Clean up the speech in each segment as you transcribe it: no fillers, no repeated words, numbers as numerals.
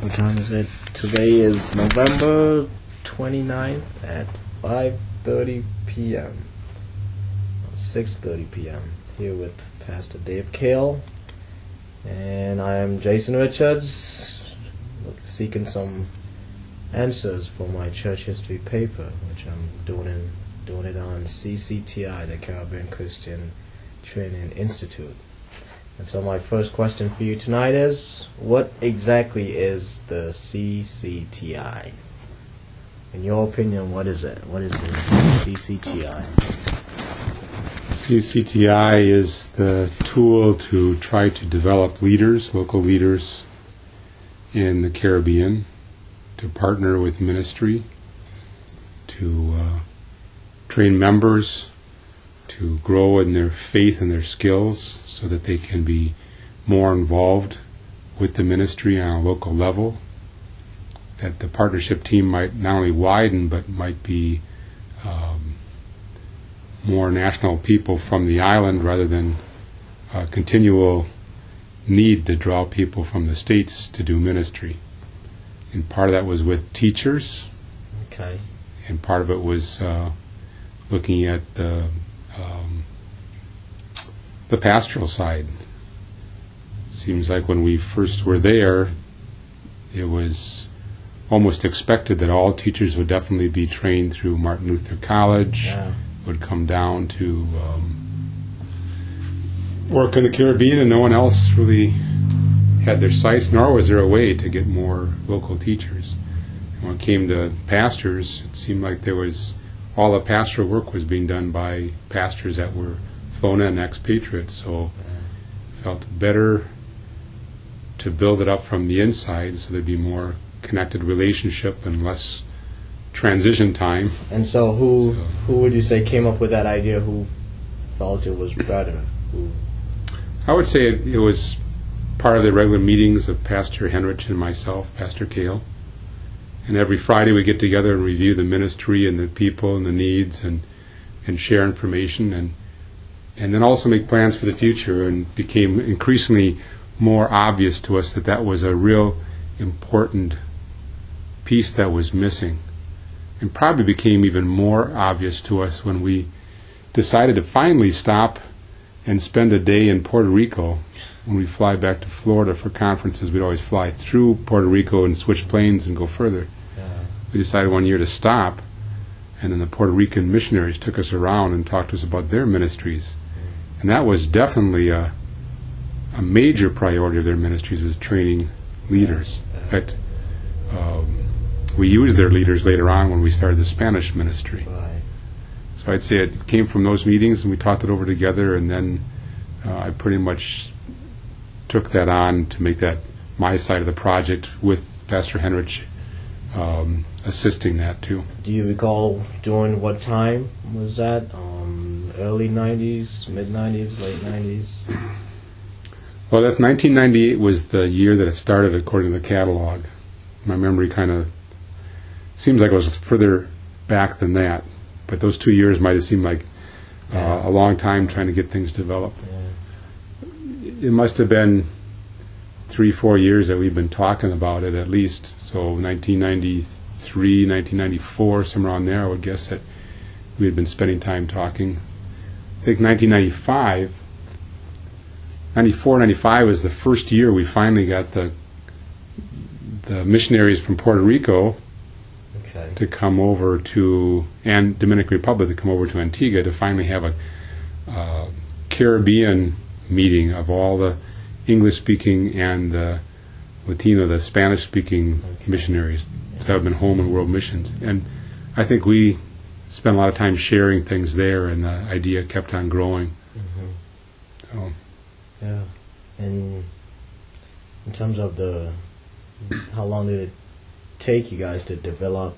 What time is it? Today is November 29th at 5:30 p.m. 6:30 p.m. Here with Pastor Dave Kale. And I am Jason Richards, seeking some answers for my church history paper, which I'm doing it on CCTI, the Caribbean Christian Training Institute. And so my first question for you tonight is, what exactly is the CCTI? In your opinion, what is it? What is the CCTI? CCTI is the tool to try to develop leaders, local leaders in the Caribbean, to partner with ministry, to train members to grow in their faith and their skills so that they can be more involved with the ministry on a local level, that the partnership team might not only widen but might be more national people from the island rather than a continual need to draw people from the States to do ministry. And part of that was with teachers. Okay. And part of it was looking at the pastoral side. It seems like when we first were there, it was almost expected that all teachers would definitely be trained through Martin Luther College, would come down to work in the Caribbean, and no one else really had their sights, nor was there a way to get more local teachers. And when it came to pastors, it seemed like there was all the pastoral work was being done by pastors that were flown in, expatriates, so it felt better to build it up from the inside so there'd be more connected relationship and less transition time. And so who would you say came up with that idea? Who felt it was better? I would say it was part of the regular meetings of Pastor Henrich and myself, Pastor Kale. And every Friday we get together and review the ministry and the people and the needs and share information and then also make plans for the future, and became increasingly more obvious to us that that was a real important piece that was missing. And probably became even more obvious to us when we decided to finally stop and spend a day in Puerto Rico. When we fly back to Florida for conferences, we'd always fly through Puerto Rico and switch planes and go further. We decided one year to stop, and then the Puerto Rican missionaries took us around and talked to us about their ministries. And that was definitely a major priority of their ministries, is training leaders. In fact, we used their leaders later on when we started the Spanish ministry. So I'd say it came from those meetings, and we talked it over together, and then I pretty much took that on to make that my side of the project with Pastor Henrich assisting that too. Do you recall during what time was that? Early 90s, mid 90s, late 90s? Well, that 1998 was the year that it started according to the catalog. My memory kind of seems like it was further back than that, but those 2 years might have seemed like a long time trying to get things developed. It must have been 3-4 years that we've been talking about it at least. So 1993, 1994, somewhere on there, I would guess that we had been spending time talking. I think 1995, 94, 95 was the first year we finally got the missionaries from Puerto Rico to come over to, and Dominican Republic to come over to Antigua to finally have a Caribbean meeting of all the English-speaking and the Latino, the Spanish-speaking missionaries that have been home in world missions. And I think we spent a lot of time sharing things there, and the idea kept on growing. So. Yeah. And in terms of how long did it take you guys to develop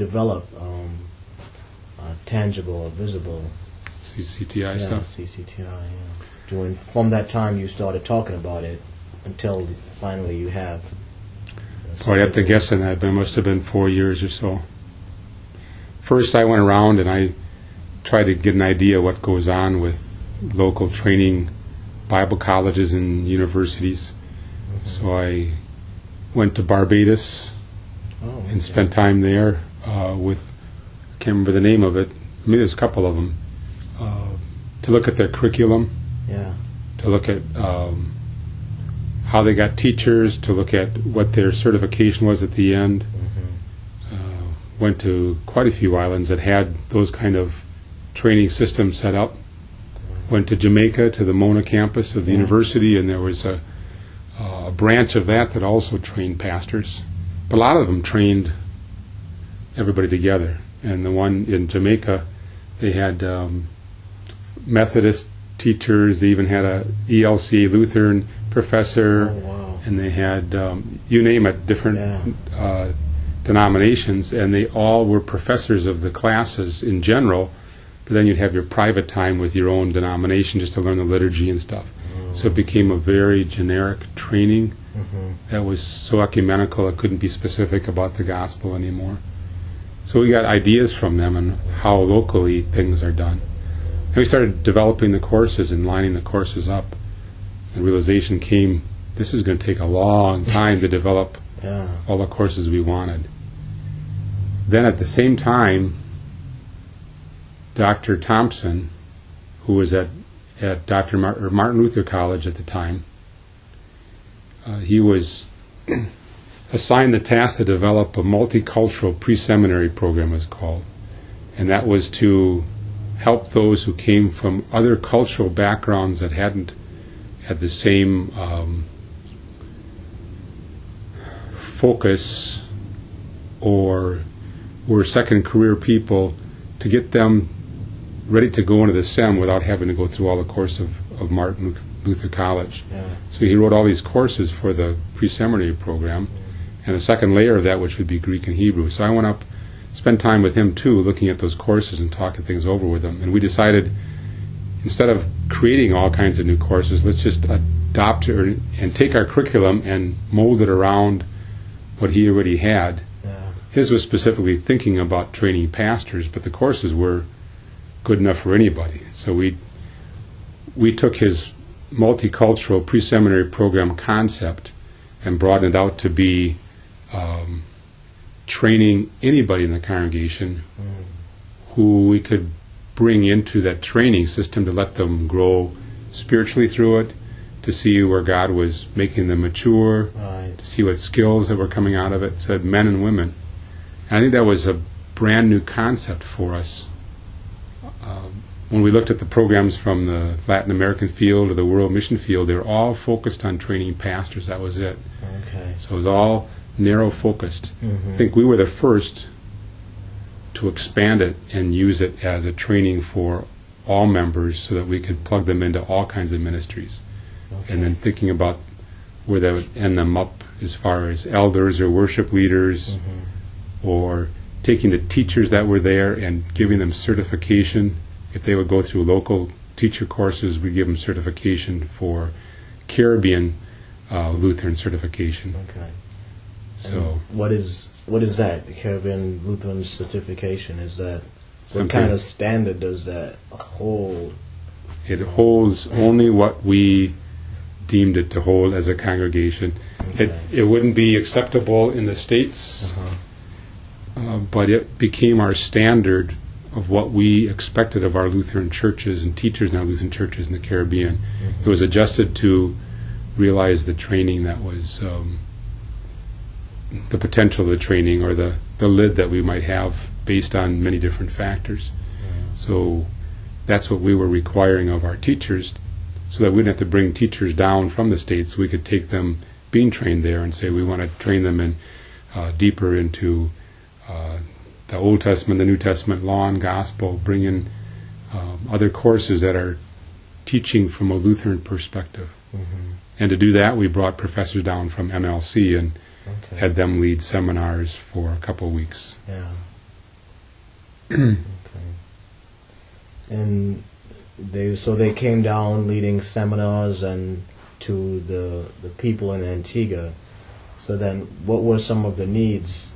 tangible or visible CCTI stuff? CCTI, from that time you started talking about it until finally you have... I'd have to guess on that, but it must have been 4 years or so. First I went around and I tried to get an idea what goes on with local training Bible colleges and universities. So I went to Barbados and spent time there with, I can't remember the name of it, maybe there's a couple of them, to look at their curriculum, to look at how they got teachers, to look at what their certification was at the end. Went to quite a few islands that had those kind of training systems set up. Went to Jamaica, to the Mona campus of the university, and there was a branch of that also trained pastors. But a lot of them trained everybody together. And the one in Jamaica, they had Methodist teachers, they even had a ELC Lutheran professor, and they had, you name it, different denominations, and they all were professors of the classes in general, but then you'd have your private time with your own denomination just to learn the liturgy and stuff. So it became a very generic training that was so ecumenical it couldn't be specific about the gospel anymore. So we got ideas from them on how locally things are done. And we started developing the courses and lining the courses up. The realization came, this is going to take a long time to develop all the courses we wanted. Then at the same time, Dr. Thompson, who was at Martin Luther College at the time, he was assigned the task to develop a multicultural pre-seminary program, was called. And that was to help those who came from other cultural backgrounds that hadn't had the same focus or were second career people, to get them ready to go into the SEM without having to go through all the course of Martin Luther College. So he wrote all these courses for the pre-seminary program, and a second layer of that, which would be Greek and Hebrew. So I went up, spent time with him too, looking at those courses and talking things over with him. And we decided, instead of creating all kinds of new courses, let's just adopt and take our curriculum and mold it around what he already had. His was specifically thinking about training pastors, but the courses were good enough for anybody. So we took his multicultural pre-seminary program concept and broadened it out to be training anybody in the congregation who we could bring into that training system to let them grow spiritually through it, to see where God was making them mature, to see what skills that were coming out of it. So that men and women. And I think that was a brand new concept for us. When we looked at the programs from the Latin American field or the world mission field, they were all focused on training pastors. That was it. So it was all narrow focused. I think we were the first to expand it and use it as a training for all members so that we could plug them into all kinds of ministries. And then thinking about where that would end them up as far as elders or worship leaders, or taking the teachers that were there and giving them certification. If they would go through local teacher courses, we give them certification for Caribbean Lutheran certification. So what is that? The Caribbean Lutheran certification, is that what something, kind of standard does that hold? It holds only what we deemed it to hold as a congregation. It wouldn't be acceptable in the States, but it became our standard of what we expected of our Lutheran churches and teachers in our Lutheran churches in the Caribbean. It was adjusted to realize the training that was the potential of the training, or the lid that we might have based on many different factors. So that's what we were requiring of our teachers, so that we didn't have to bring teachers down from the States. We could take them being trained there and say we want to train them in deeper into the Old Testament, the New Testament, law and gospel, bring in other courses that are teaching from a Lutheran perspective. And to do that, we brought professors down from MLC and had them lead seminars for a couple of weeks. And they came down leading seminars and to the people in Antigua. So then, what were some of the needs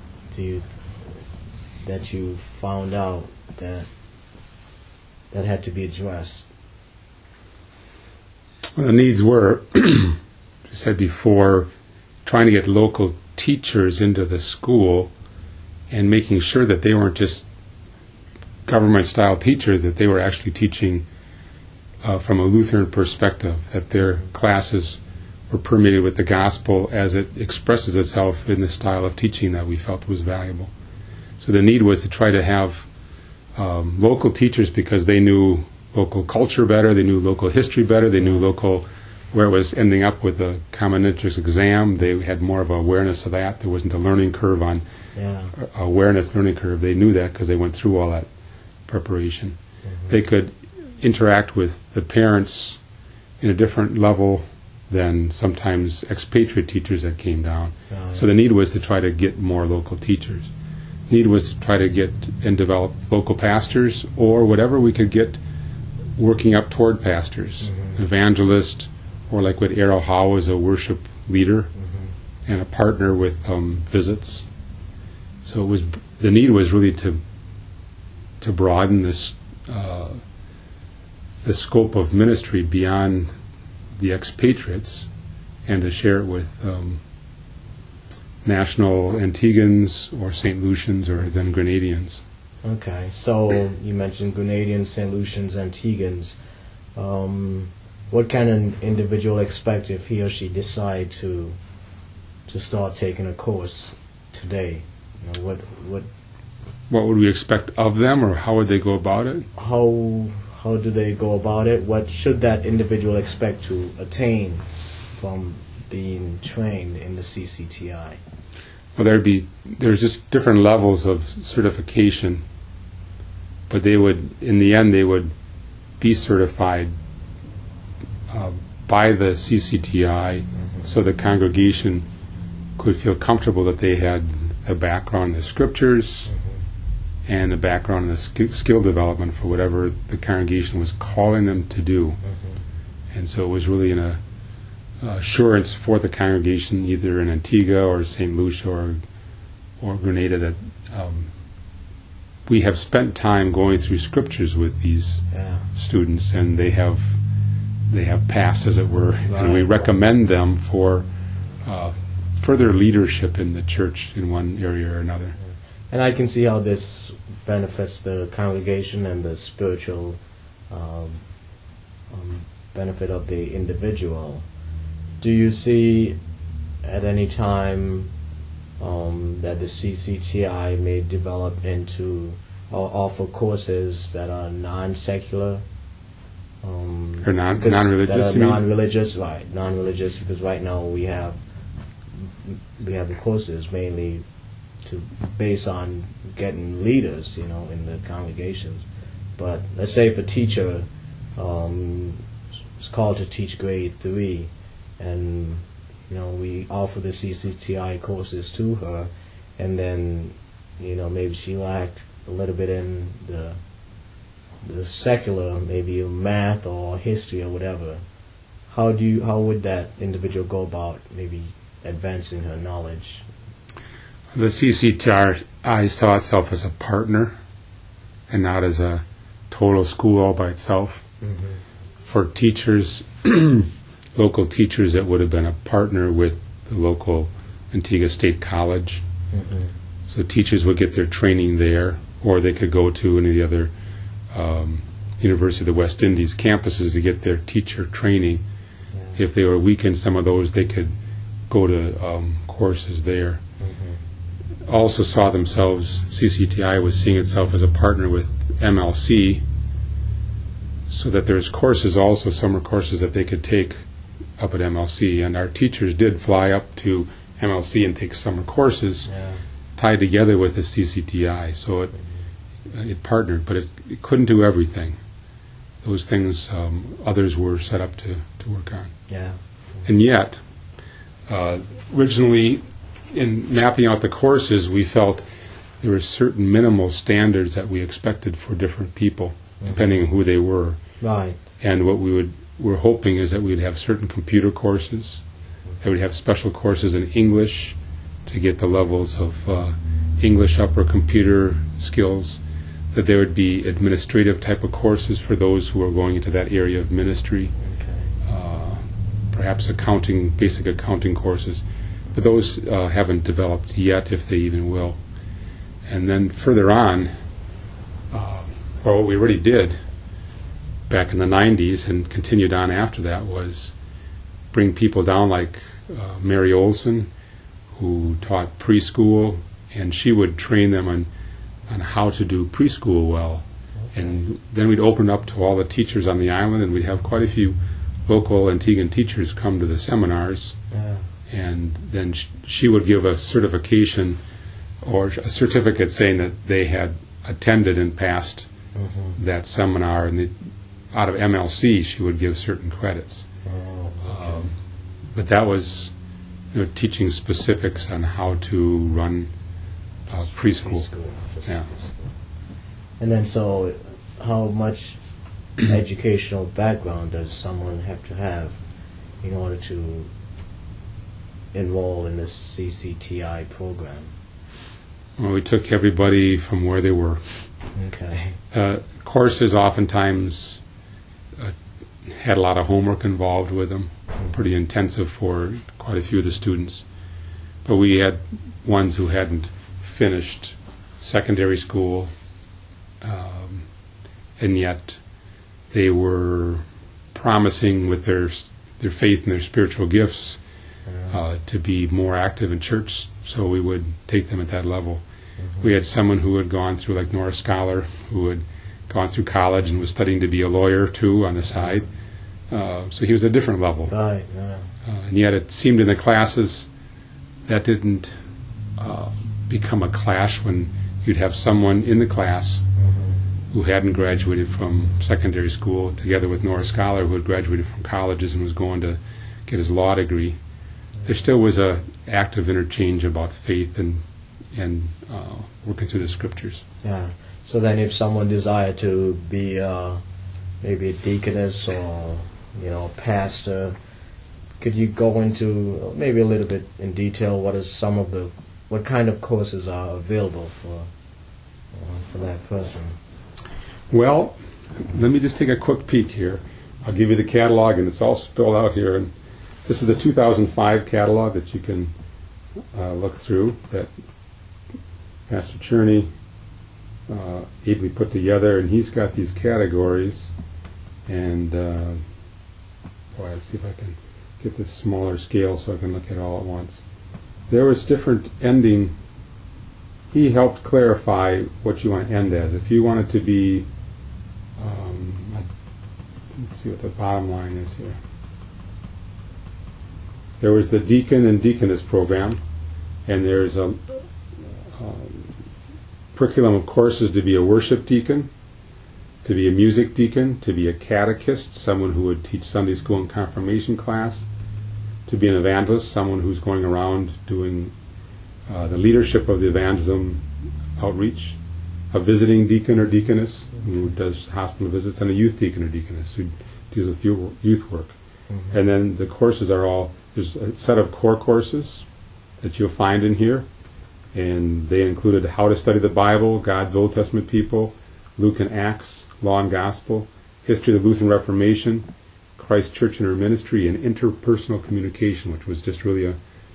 that you found out that had to be addressed? Well, the needs were, as I said before, trying to get local teachers into the school and making sure that they weren't just government-style teachers, that they were actually teaching from a Lutheran perspective, that their classes were permeated with the gospel as it expresses itself in the style of teaching that we felt was valuable. So the need was to try to have local teachers, because they knew local culture better, they knew local history better, they knew local where it was ending up with the common entrance exam. They had more of an awareness of that. There wasn't a learning curve on awareness learning curve. They knew that because they went through all that preparation. Mm-hmm. They could interact with the parents in a different level than sometimes expatriate teachers that came down. So the need was to try to get more local teachers. The need was to try to get and develop local pastors, or whatever we could get working up toward pastors, evangelist, or like what Errol Howe was, a worship leader and a partner with visits. So it was, the need was really to broaden this the scope of ministry beyond the expatriates, and to share it with national Antiguans or St. Lucians or then Grenadians. Okay, so you mentioned Grenadians, St. Lucians, Antiguans. What can an individual expect if he or she decide to start taking a course today? You know, what would we expect of them, or how would they go about it? How do they go about it? What should that individual expect to attain from being trained in the CCTI? Well, there's just different levels of certification, but they would, in the end, they would be certified by the CCTI, so the congregation could feel comfortable that they had a background in the scriptures and a background in the skill development for whatever the congregation was calling them to do. And so it was really an assurance for the congregation, either in Antigua or St. Lucia or Grenada, that we have spent time going through scriptures with these students, and they have passed, as it were, and we recommend them for further leadership in the church in one area or another. And I can see how this benefits the congregation and the spiritual benefit of the individual. Do you see at any time that the CCTI may develop into or offer courses that are non-secular? Or non-religious? That are non-religious, right? Non-religious, because right now we have the courses mainly based on getting leaders, in the congregations. But let's say if a teacher is called to teach grade 3, and we offer the CCTI courses to her, and then maybe she lacked a little bit in the secular, maybe math or history or whatever. How would that individual go about maybe advancing her knowledge? The CCTI saw itself as a partner and not as a total school all by itself. For teachers, local teachers, it would have been a partner with the local Antigua State College. So teachers would get their training there, or they could go to any of the other University of the West Indies campuses to get their teacher training. If they were weak in some of those, they could go to courses there. Also saw themselves, CCTI was seeing itself as a partner with MLC, so that there's courses also, summer courses that they could take up at MLC, and our teachers did fly up to MLC and take summer courses tied together with the CCTI, so it partnered, but it couldn't do everything. Those things others were set up to work on. And yet, originally, in mapping out the courses, we felt there were certain minimal standards that we expected for different people, depending on who they were. And what we're hoping is that we'd have certain computer courses, that we'd have special courses in English to get the levels of English upper computer skills, that there would be administrative type of courses for those who are going into that area of ministry, perhaps basic accounting courses. But those haven't developed yet, if they even will. And then further on, or what we already did back in the 90s and continued on after that, was bring people down like Mary Olson, who taught preschool, and she would train them on how to do preschool well. Okay. And then we'd open up to all the teachers on the island, and we'd have quite a few local Antiguan teachers come to the seminars. Yeah. And then she would give a certification or a certificate saying that they had attended and passed that seminar, and out of MLC she would give certain credits. Oh, okay. But that was teaching specifics on how to run preschool. Yeah. And then, so how much educational background does someone have to have in order to enroll in this CCTI program? Well, we took everybody from where they were. Okay. Courses oftentimes had a lot of homework involved with them, pretty intensive for quite a few of the students. But we had ones who hadn't finished secondary school, and yet they were promising with their faith and their spiritual gifts to be more active in church, so we would take them at that level. We had someone who had gone through, like Norris Scholar, who had gone through college and was studying to be a lawyer too on the side. So he was at a different level. Right. Yeah. And yet it seemed in the classes that didn't become a clash when you'd have someone in the class who hadn't graduated from secondary school together with Norris Scholar, who had graduated from colleges and was going to get his law degree. There still was a active interchange about faith and working through the scriptures. Yeah. So then, if someone desired to be maybe a deaconess or pastor, could you go into maybe a little bit in detail what kind of courses are available for that person? Well, let me just take a quick peek here. I'll give you the catalog, and it's all spelled out here. And this is the 2005 catalog that you can look through, that Pastor Cherney ably put together, and he's got these categories. And let's see if I can get this smaller scale so I can look at it all at once. There was different ending. He helped clarify what you want to end as. If you want it to be, let's see what the bottom line is here. There was the deacon and deaconess program, and there's a curriculum of courses to be a worship deacon, to be a music deacon, to be a catechist, someone who would teach Sunday school and confirmation class, to be an evangelist, someone who's going around doing the leadership of the evangelism outreach, a visiting deacon or deaconess who does hospital visits, and a youth deacon or deaconess who deals with youth work. And then the courses are there's a set of core courses that you'll find in here, and they included how to study the Bible, God's Old Testament people, Luke and Acts, Law and Gospel, history of the Lutheran Reformation, Christ Church and her ministry, and interpersonal communication, which was just really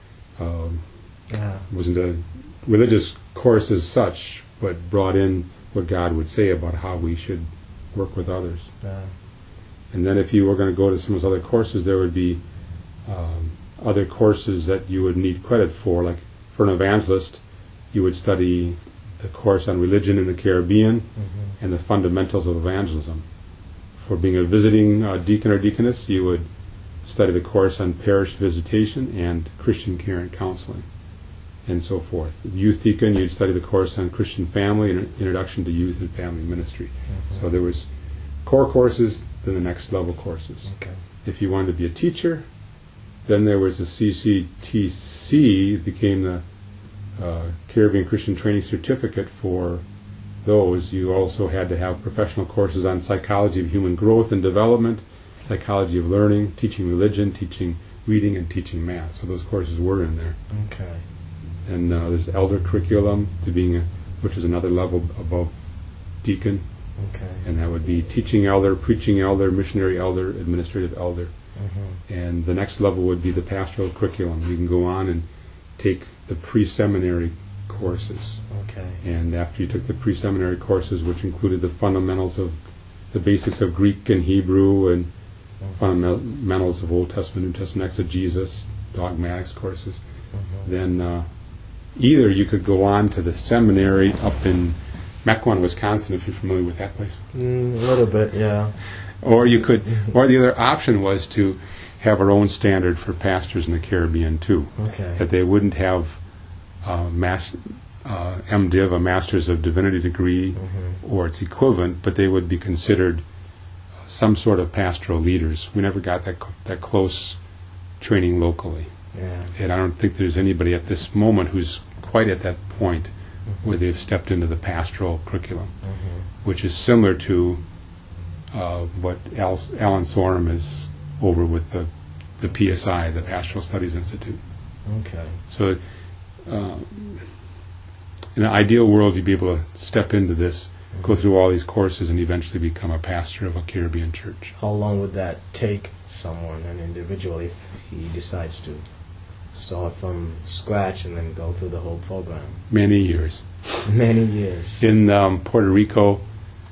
wasn't a religious course as such, but brought in what God would say about how we should work with others. And then if you were going to go to some of those other courses, there would be other courses that you would need credit for. Like for an evangelist, you would study the course on religion in the Caribbean and the fundamentals of evangelism. For being a visiting deacon or deaconess, you would study the course on parish visitation and Christian care and counseling, and so forth. Youth deacon, you'd study the course on Christian family and introduction to youth and family ministry. So there was core courses, then the next level courses. Okay. If you wanted to be a teacher, then there was the CCTC. It became the Caribbean Christian Training Certificate. For those, you also had to have professional courses on psychology of human growth and development, psychology of learning, teaching religion, teaching reading, and teaching math. So those courses were in there. Okay. And there's elder curriculum to being which is another level above deacon. Okay. And that would be teaching elder, preaching elder, missionary elder, administrative elder. And the next level would be the pastoral curriculum. You can go on and take the pre-seminary courses. Okay. And after you took the pre-seminary courses, which included the fundamentals of the basics of Greek and Hebrew and fundamentals of Old Testament, New Testament exegesis, dogmatics courses, then either you could go on to the seminary up in Mequon, Wisconsin, if you're familiar with that place. A little bit, yeah. Or you could, or the other option was to have our own standard for pastors in the Caribbean too. Okay. That they wouldn't have MDiv, a Master's of Divinity degree, or its equivalent, but they would be considered some sort of pastoral leaders. We never got that close training locally. Yeah. And I don't think there's anybody at this moment who's quite at that point where they've stepped into the pastoral curriculum, which is similar to what Alan Sorum is over with the PSI, the Pastoral Studies Institute. Okay. So in an ideal world, you'd be able to step into this, go through all these courses, and eventually become a pastor of a Caribbean church. How long would that take someone, an individual, if he decides to start from scratch and then go through the whole program? Many years. Many years. In Puerto Rico,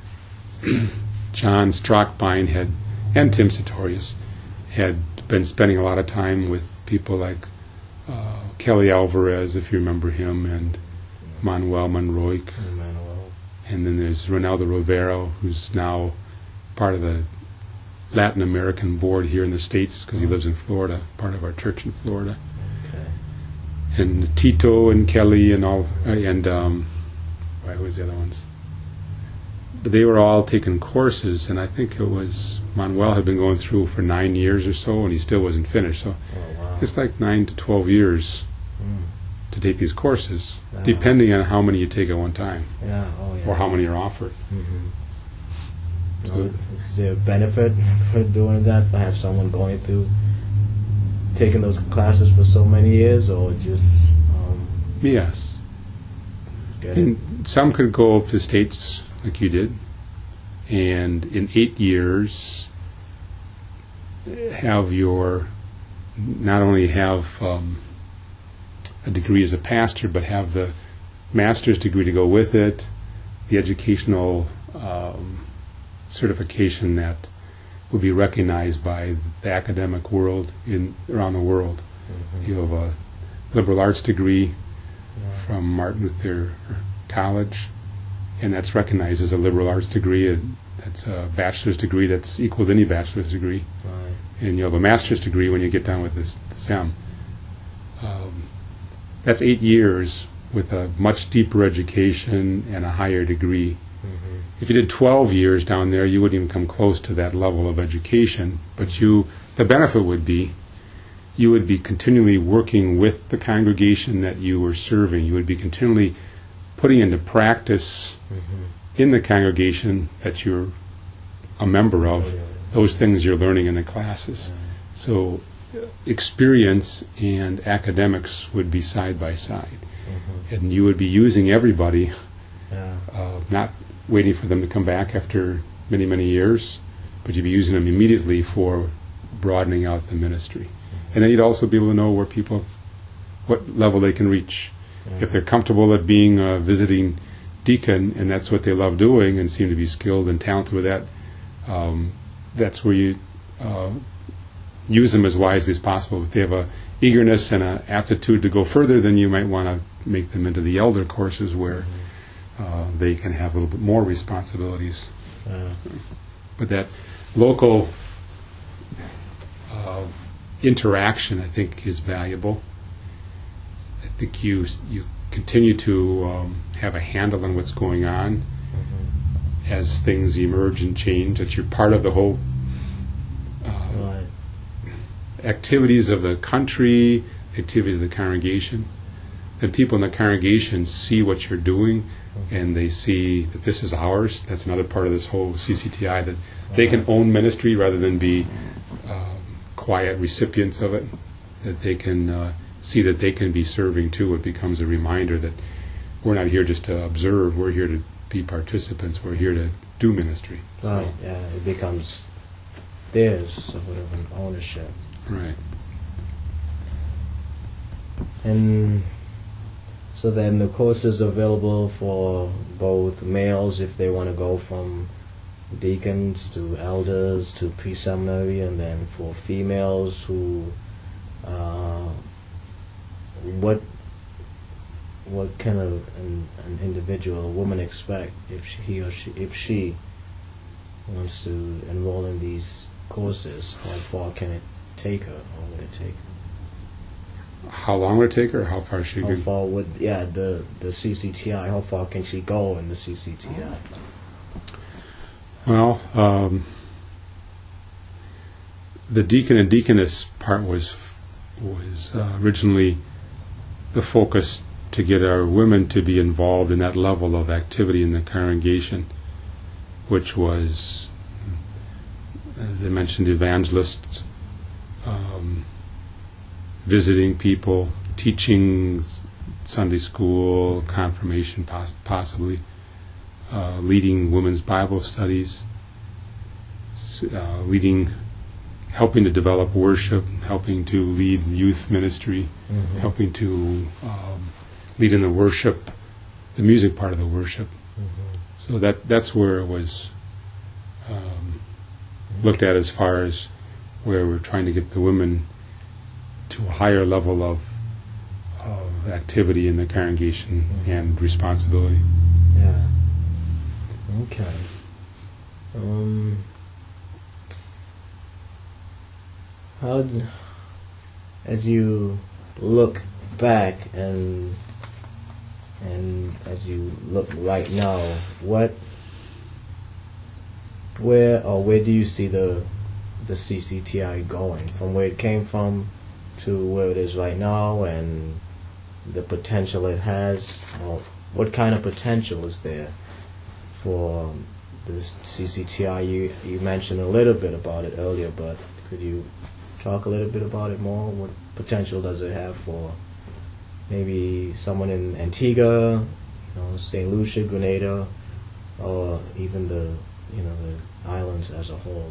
John Strockbine and Tim Sartorius had been spending a lot of time with people like Kelly Alvarez, if you remember him, and Manuel Monroic. Emmanuel. And then there's Ronaldo Rivero, who's now part of the Latin American board here in the States because he lives in Florida, part of our church in Florida. Okay. And Tito and Kelly and all, and what was the other ones? But they were all taking courses, and I think it was Manuel had been going through for 9 years or so, and he still wasn't finished. So it's like 9 to 12 years to take these courses, depending on how many you take at one time, or how many are offered. So is there a benefit for doing that, for have someone going through taking those classes for so many years, or just Yes. get it? And some could go up to states like you did, and in 8 years have not only have a degree as a pastor, but have the master's degree to go with it, the educational certification that will be recognized by the academic world around the world. You have a liberal arts degree from Martin Luther College, and that's recognized as a liberal arts degree. And that's a bachelor's degree that's equal to any bachelor's degree. Right. And you have a master's degree when you get down with this SEM. That's 8 years with a much deeper education and a higher degree. If you did 12 years down there, you wouldn't even come close to that level of education. But the benefit would be, you would be continually working with the congregation that you were serving. You would be continually putting into practice in the congregation that you're a member of those things you're learning in the classes. So experience and academics would be side by side. And you would be using everybody, not waiting for them to come back after many, many years, but you'd be using them immediately for broadening out the ministry. And then you'd also be able to know what level they can reach. If they're comfortable at being a visiting deacon, and that's what they love doing and seem to be skilled and talented with that, that's where you use them as wisely as possible. If they have an eagerness and an aptitude to go further, then you might want to make them into the elder courses where they can have a little bit more responsibilities. But that local interaction, I think, is valuable. I think you continue to have a handle on what's going on as things emerge and change, that you're part of the whole activities of the country, activities of the congregation. That people in the congregation see what you're doing, and they see that this is ours. That's another part of this whole CCTI, that they can own ministry rather than be quiet recipients of it, that they can see that they can be serving too. It becomes a reminder that we're not here just to observe, we're here to be participants, we're here to do ministry. Right, it becomes theirs, sort of an ownership. Right. And so then the course is available for both males if they want to go from deacons to elders to pre-seminary, and then for females who what kind of an individual, a woman, expect if she wants to enroll in these courses? How far can it take her, or would it take her? How long would it take her, or how far she How could... far would the CCTI? How far can she go in the CCTI? Well, the deacon and deaconess part was originally the focus to get our women to be involved in that level of activity in the congregation, which was, as I mentioned, evangelists, visiting people, teaching Sunday school, confirmation possibly, leading women's Bible studies, helping to develop worship, helping to lead youth ministry, helping to lead in the worship, the music part of the worship. So that's where it was looked at as far as where we're trying to get the women to a higher level of activity in the congregation and responsibility. Yeah. Okay. As you look back and as you look right now, where do you see the CCTI going, from where it came from to where it is right now, and the potential it has? Or what kind of potential is there for the CCTI? You mentioned a little bit about it earlier, but could you talk a little bit about it more? What potential does it have for maybe someone in Antigua, St. Lucia, Grenada, or even the islands as a whole?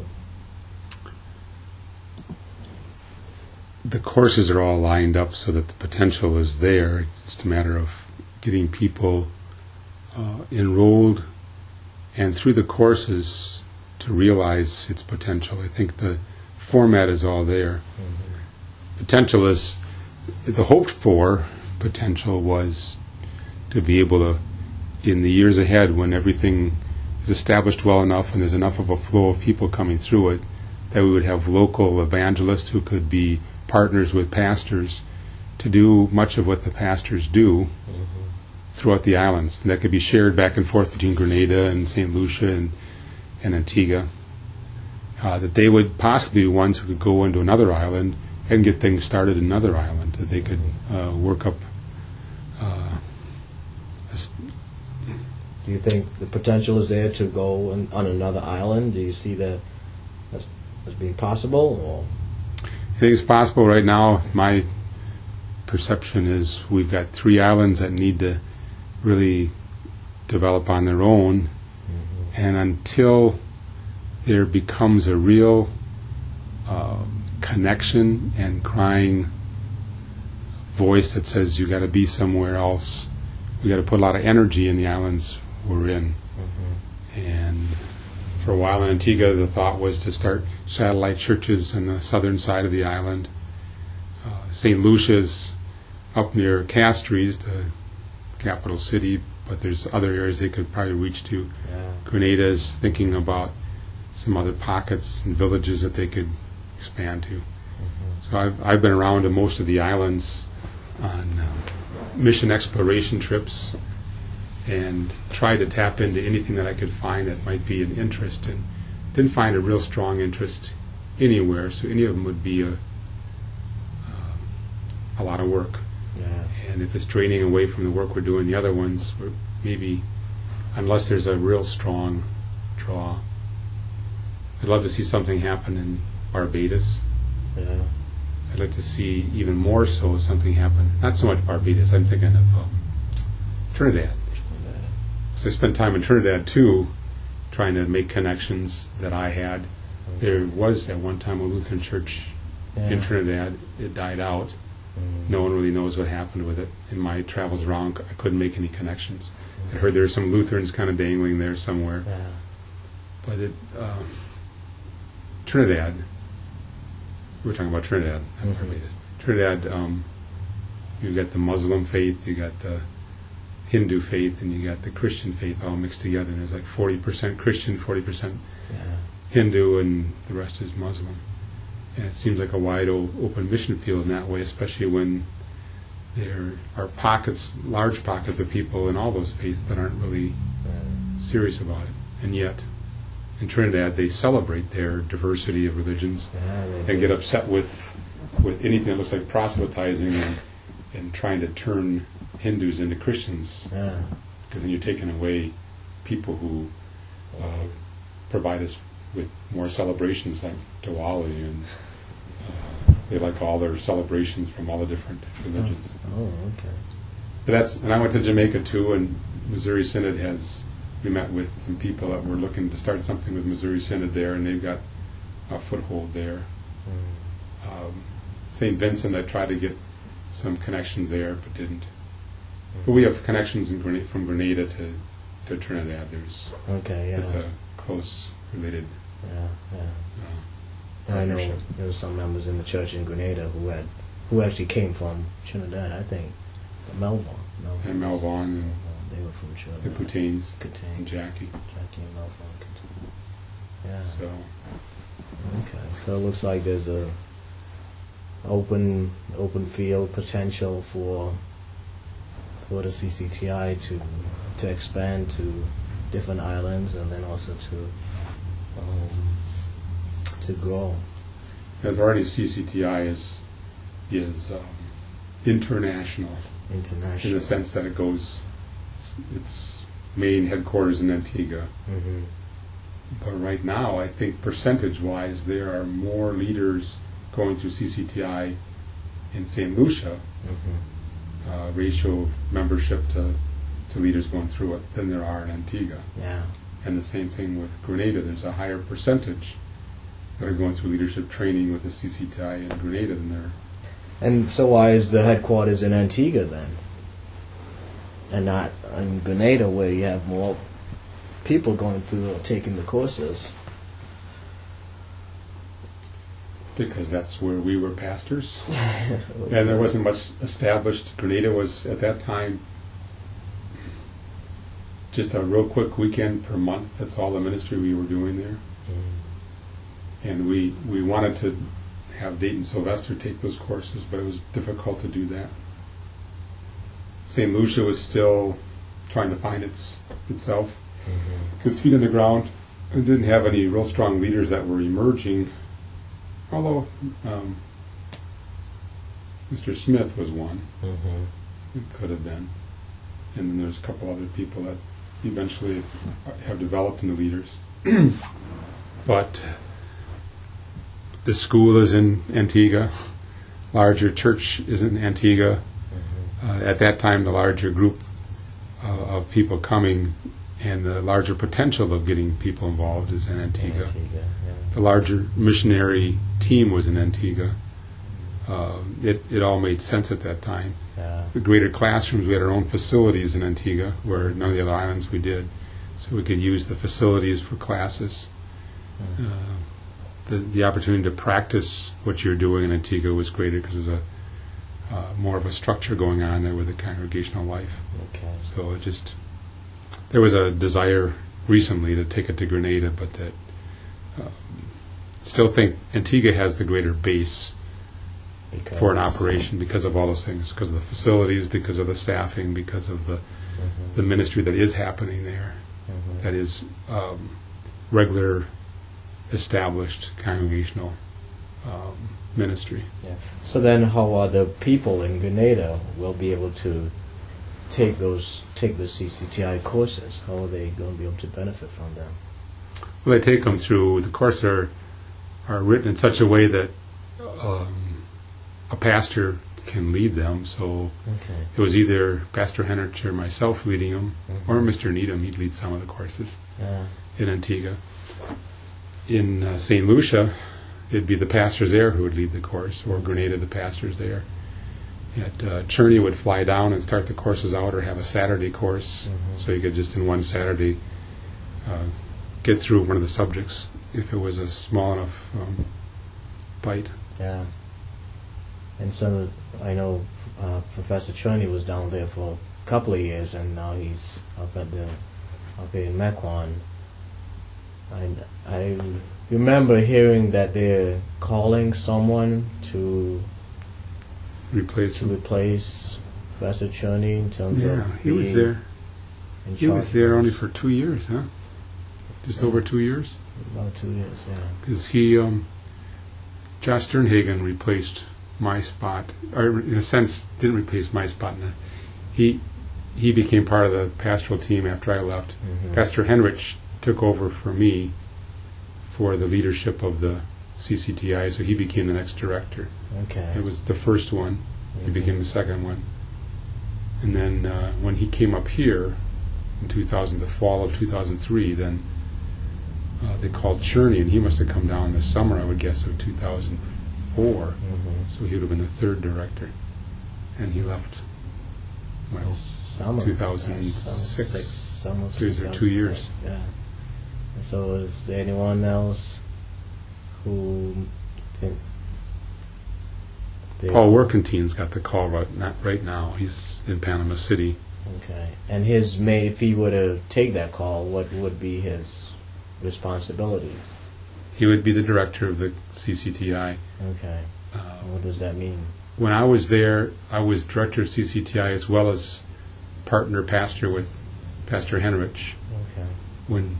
The courses are all lined up so that the potential is there. It's just a matter of getting people enrolled and through the courses to realize its potential. I think the format is all there. Potential is, the hoped for potential was to be able to, in the years ahead, when everything is established well enough and there's enough of a flow of people coming through it, that we would have local evangelists who could be partners with pastors to do much of what the pastors do throughout the islands. And that could be shared back and forth between Grenada and St. Lucia and Antigua. That they would possibly be ones who could go into another island and get things started in another island, that they could work up. Do you think the potential is there to go on another island? Do you see that as being possible? Or? I think it's possible right now. My perception is we've got 3 islands that need to really develop on their own, and until there becomes a real connection and crying voice that says you got to be somewhere else, we got to put a lot of energy in the islands we're in. And for a while in Antigua, the thought was to start satellite churches on the southern side of the island. St. Lucia's up near Castries, the capital city, but there's other areas they could probably reach to. Grenada's thinking about some other pockets and villages that they could expand to. So I've been around to most of the islands on mission exploration trips and tried to tap into anything that I could find that might be an interest, and didn't find a real strong interest anywhere, so any of them would be a lot of work. And if it's draining away from the work we're doing, the other ones, maybe, unless there's a real strong draw. I'd love to see something happen in Barbados. I'd like to see even more so something happen. Not so much Barbados, I'm thinking of Trinidad. So I spent time in Trinidad too, trying to make connections that I had. There was at one time a Lutheran church in Trinidad. It died out. No one really knows what happened with it. In my travels around, I couldn't make any connections. I heard there were some Lutherans kind of dangling there somewhere. Yeah. But Trinidad, we were talking about Trinidad. Trinidad, you got the Muslim faith, you got the Hindu faith, and you got the Christian faith all mixed together. And there's like 40% Christian, 40% Hindu, and the rest is Muslim. And it seems like a wide open mission field in that way, especially when there are pockets, large pockets of people in all those faiths that aren't really serious about it. And yet, in Trinidad, they celebrate their diversity of religions and get upset with anything that looks like proselytizing and trying to turn Hindus into Christians. Because then you're taking away people who provide us with more celebrations like Diwali, and they like all their celebrations from all the different religions. Oh, okay. But and I went to Jamaica too, and Missouri Synod we met with some people that were looking to start something with Missouri Synod there, and they've got a foothold there. St. Vincent, I tried to get some connections there, but didn't. But we have connections from Grenada to Trinidad. It's a close related. I know there were some members in the church in Grenada who actually came from Trinidad. I think Melvon. And Melvon, and they were from Trinidad. the Coutains, and Jackie and Melvon. Yeah. So. Okay. So it looks like there's a open field potential for the CCTI to expand to different islands, and then also to grow. As already CCTI is international in the sense that its main headquarters in Antigua. Mm-hmm. But right now, I think percentage-wise, there are more leaders going through CCTI in St. Lucia, ratio of membership to leaders going through it, than there are in Antigua. Yeah. And the same thing with Grenada. There's a higher percentage that are going through leadership training with the CCTI in Grenada than there. And so why is the headquarters in Antigua then? And not in Grenada, where you have more people going through or taking the courses? Because that's where we were pastors. And there wasn't much established. Grenada was, at that time, just a real quick weekend per month. That's all the ministry we were doing there. And we wanted to have Dayton Sylvester take those courses, but it was difficult to do that. St. Lucia was still trying to find itself. Its feet on the ground. It didn't have any real strong leaders that were emerging, although Mr. Smith was one. It could have been. And then there's a couple other people that eventually have developed into leaders. But the school is in Antigua. Larger church is in Antigua. At that time, the larger group of people coming and the larger potential of getting people involved is in Antigua. The larger missionary team was in Antigua. It all made sense at that time. The greater classrooms, we had our own facilities in Antigua, where none of the other islands we did. So we could use the facilities for classes. The opportunity to practice what you're doing in Antigua was greater because there was more of a structure going on there with the congregational life. So there was a desire recently to take it to Grenada, but that still think Antigua has the greater base for an operation because of all those things, because of the facilities, because of the staffing, because of the ministry that is happening there, that is regular, established congregational ministry. So then how are the people in Grenada will be able to take the CCTI courses? How are they going to be able to benefit from them? Well, they take them through, the courses are written in such a way that a pastor can lead them. So it was either Pastor Henrich or myself leading them, or Mr. Needham. He'd lead some of the courses in Antigua. In St. Lucia, it'd be the pastors there who would lead the course, or Grenada, the pastors there. Cherney would fly down and start the courses out, or have a Saturday course, so you could just in one Saturday get through one of the subjects if it was a small enough bite. Yeah. And so I know Professor Cherney was down there for a couple of years, and now he's up in Mequon. I remember hearing that they're calling someone to Replace him. replace Professor Cherney in terms of he was there. in He was charge there of- only for 2 years, huh? Just over 2 years? about 2 years. Yeah. Because Josh Sternhagen replaced my spot, or in a sense didn't replace my spot. He became part of the pastoral team after I left. Mhm. Pastor Henrich took over for me for the leadership of the CCTI, so he became the next director. Okay. It was the first one. He became the second one. And then when he came up here in the fall of 2003, then they called Cherney, and he must have come down this summer, I would guess, of 2004. So he would have been the third director. And he left, well, Summer 2006. Summer These are 2 years. 2006, yeah. And so is there anyone else who think they- Paul Workentine's got the call right now. He's in Panama City. Okay. And his main, if he were to take that call, what would be his responsibilities? He would be the director of the CCTI. Okay. What does that mean? When I was there, I was director of CCTI as well as partner pastor with Pastor Henrich. Okay. When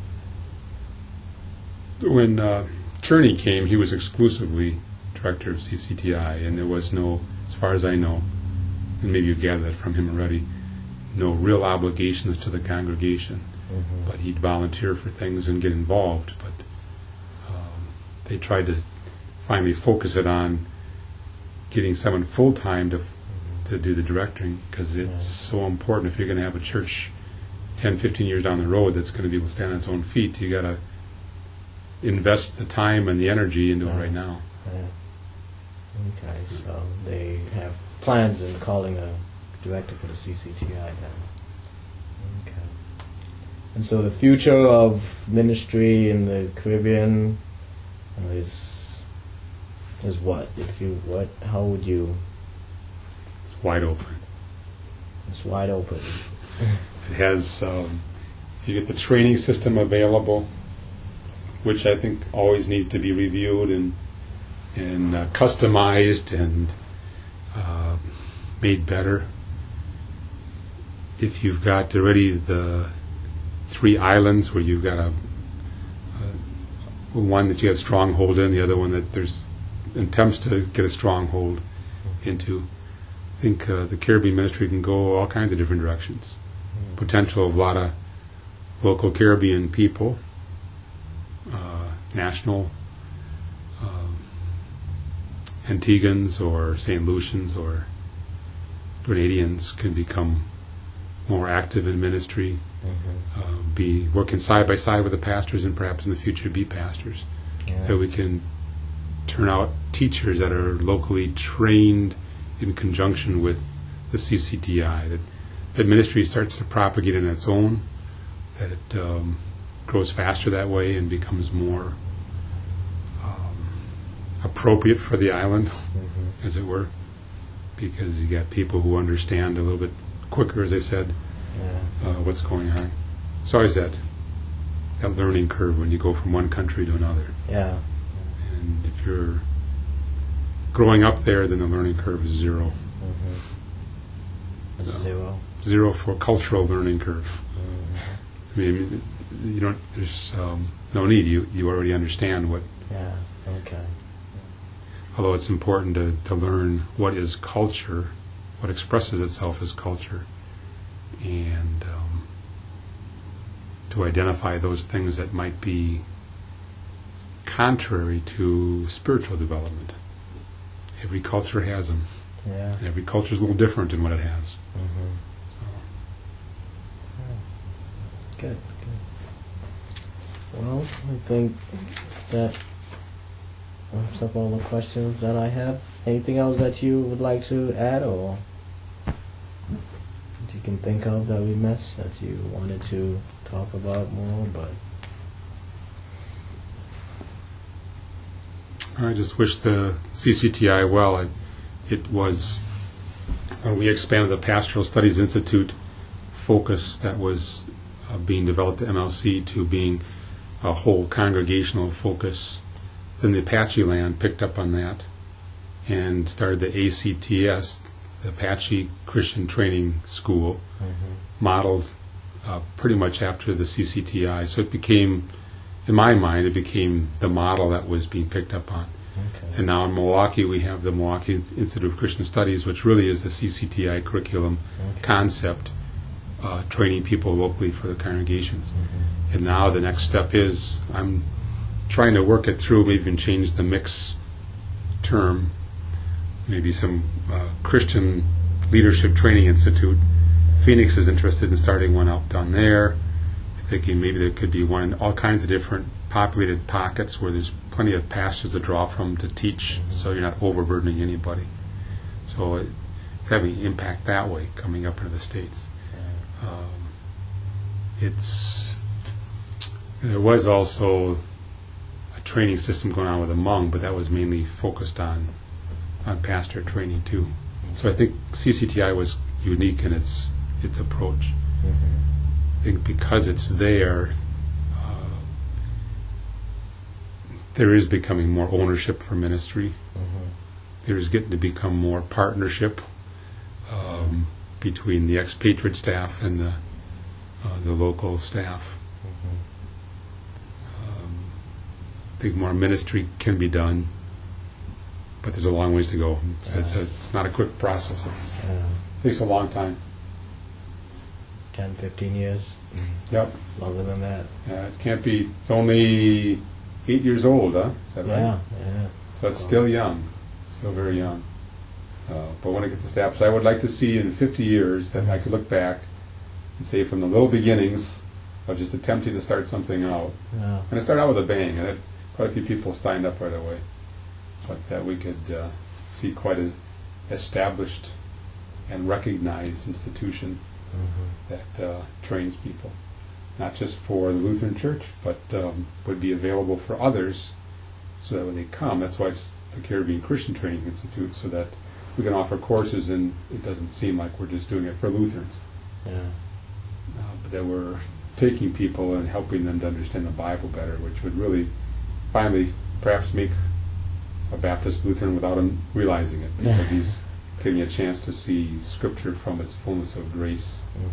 Cherney came, he was exclusively director of CCTI, and there was no, as far as I know, and maybe you gathered that from him already, no real obligations to the congregation. But he'd volunteer for things and get involved. But they tried to finally focus it on getting someone full-time to do the directing, because it's so important. If you're going to have a church 10, 15 years down the road that's going to be able to stand on its own feet, you got to invest the time and the energy into it right now. Yeah. Okay, so they have plans in calling a director for the CCTI then. Okay. And so the future of ministry in the Caribbean is what? How would you? It's wide open. It's wide open. It has, you get the training system available, which I think always needs to be reviewed and customized and made better. If you've got already the 3 islands where you've got one that you got a stronghold in, the other one that there's attempts to get a stronghold into, I think the Caribbean ministry can go all kinds of different directions. Potential of a lot of local Caribbean people, national Antiguans or St. Lucians or Grenadians can become more active in ministry, be working side by side with the pastors, and perhaps in the future be pastors. That we can turn out teachers that are locally trained in conjunction with the CCTI, that ministry starts to propagate on its own, that it grows faster that way and becomes more appropriate for the island, as it were, because you got people who understand a little bit quicker, as I said, what's going on. It's always that learning curve when you go from one country to another. Yeah. And if you're growing up there, then the learning curve is 0. Zero. 0 for cultural learning curve. I mean, you don't. There's no need. You already understand what. Yeah. Okay. Although it's important to learn what is culture, what expresses itself as culture, and to identify those things that might be contrary to spiritual development. Every culture has them. Yeah. And every culture is a little different in what it has. Good. Well, I think that wraps up all the questions that I have. Anything else that you would like to add, or you can think of that we missed that you wanted to talk about more? But I just wish the CCTI well. It was when we expanded the Pastoral Studies Institute focus that was being developed at MLC to being a whole congregational focus. Then the Apache land picked up on that and started the ACTS, the Apache Christian Training School, modeled pretty much after the CCTI. So it became, in my mind, it became the model that was being picked up on. okay. And now in Milwaukee, we have the Milwaukee Institute of Christian Studies, which really is the CCTI curriculum Okay. concept, training people locally for the congregations. Mhm. And now the next step is I'm trying to work it through, maybe even change the mix term, maybe some Christian Leadership Training Institute. Phoenix is interested in starting one out down there. Thinking maybe there could be one in all kinds of different populated pockets where there's plenty of pastors to draw from to teach, so you're not overburdening anybody. So it's having impact that way coming up into the States. There was also a training system going on with a Hmong, but that was mainly focused on pastor training too. So I think CCTI was unique in its approach. I think because it's there, there is becoming more ownership for ministry. There's getting to become more partnership between the expatriate staff and the local staff. I think more ministry can be done, but there's a long ways to go. It's not a quick process. It takes a long time. 10, 15 years, Yep. longer than that. It can't be. It's only 8 years old, huh? Is that right? Yeah. So it's still young, still very young. But when it gets established, I would like to see in 50 years that I could look back and say from the little beginnings of just attempting to start something out. Yeah. And it started out with a bang, and quite a few people signed up right away. But that we could see quite an established and recognized institution that trains people, not just for the Lutheran Church, but would be available for others, so that when they come, that's why it's the Caribbean Christian Training Institute, so that we can offer courses and it doesn't seem like we're just doing it for Lutherans, Yeah. but that we're taking people and helping them to understand the Bible better, which would really finally perhaps make a Baptist Lutheran without him realizing it, because he's getting a chance to see Scripture from its fullness of grace.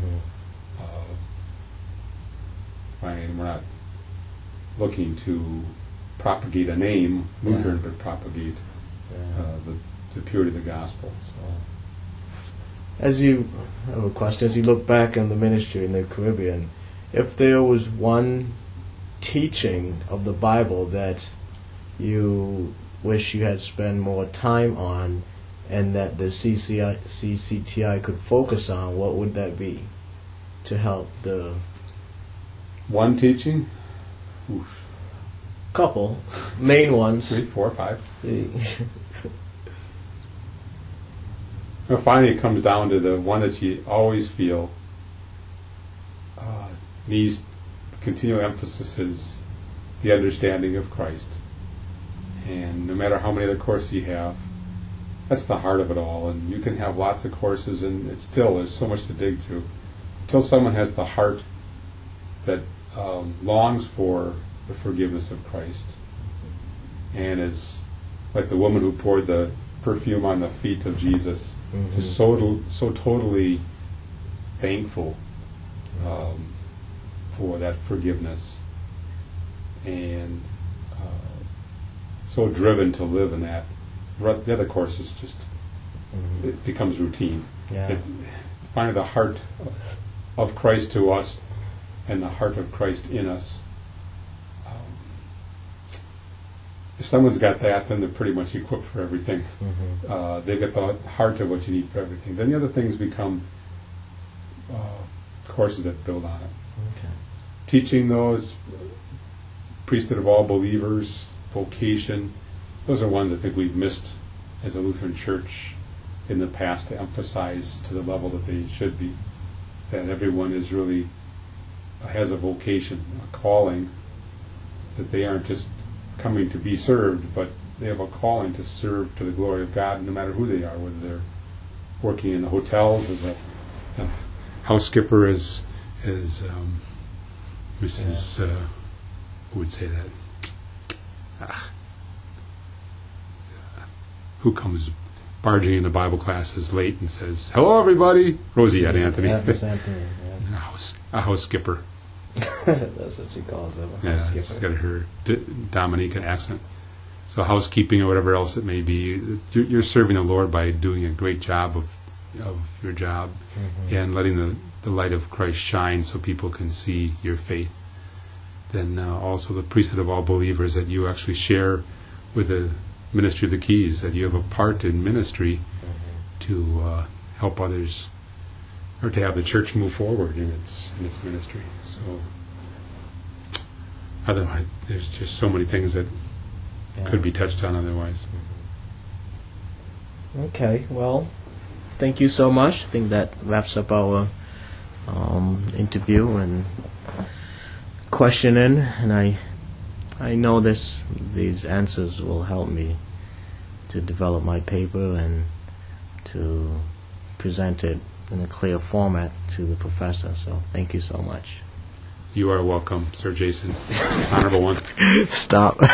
And we're not looking to propagate a name, Lutheran, but propagate the purity of the gospel. So. As you I have a question, as you look back on the ministry in the Caribbean, if there was one teaching of the Bible that you wish you had spent more time on and that the CCTI could focus on, what would that be to help the One teaching? Oof. couple main ones? 3, 4, 5. See. Well, finally, it comes down to the one that you always feel needs continual emphasis is the understanding of Christ. And no matter how many other courses you have, that's the heart of it all. And you can have lots of courses, and it's still, there's so much to dig through. Until someone has the heart that longs for the forgiveness of Christ, and is like the woman who poured the perfume on the feet of Jesus, just so totally thankful for that forgiveness, and so driven to live in that. The other courses just it becomes routine. Yeah. Finding the heart of Christ to us and the heart of Christ in us. If someone's got that, then they're pretty much equipped for everything. They've got the heart of what you need for everything. Then the other things become courses that build on it. Okay. Teaching those, priesthood of all believers, vocation, those are ones I think we've missed as a Lutheran Church in the past to emphasize to the level that they should be. that everyone is really has a vocation, a calling, that they aren't just coming to be served, but they have a calling to serve to the glory of God, no matter who they are, whether they're working in the hotels as a house skipper, as Mrs. Who would say that? Who comes barging into Bible classes late and says, "Hello, everybody." Rosie at Anthony. Miss Anthony, yeah. A house skipper. That's what she calls it. A Yeah, house it's skipper. got her Dominican accent. So housekeeping or whatever else it may be, you're serving the Lord by doing a great job of your job and letting the light of Christ shine so people can see your faith. Then also the priesthood of all believers, that you actually share with the ministry of the keys, that you have a part in ministry to help others, or to have the church move forward in its ministry. So otherwise, there's just so many things that could be touched on otherwise. Okay, well, thank you so much. I think that wraps up our interview and questioning, and I know these answers will help me to develop my paper and to present it in a clear format to the professor. So thank you so much. You are welcome, Sir Jason. Honorable one. Stop.